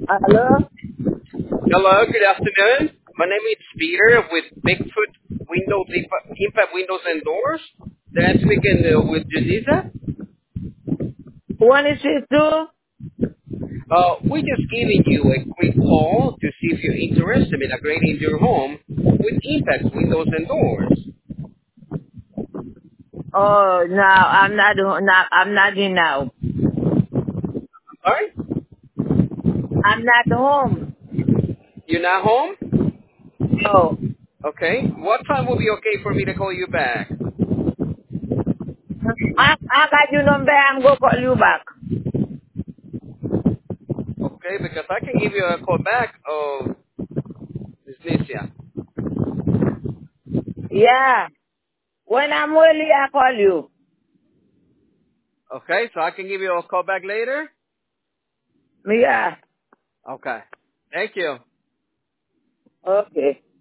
Hello? Hello, good afternoon. My name is Peter with Bigfoot Impact Windows and Doors. Then I'm speaking with Janisa. One is it too? We're just giving you a quick call to see if you're interested in upgrading your home with Impact Windows and Doors. Oh, no, I'm not in now. Alright? I'm not home. You're not home? No. Okay. What time will be okay for me to call you back? I got your number. I'm going to call you back. Okay, because I can give you a call back. Oh, Miss Nicia. Yeah. When I'm ready, I call you. Okay, so I can give you a call back later? Yeah. Okay. Thank you. Okay.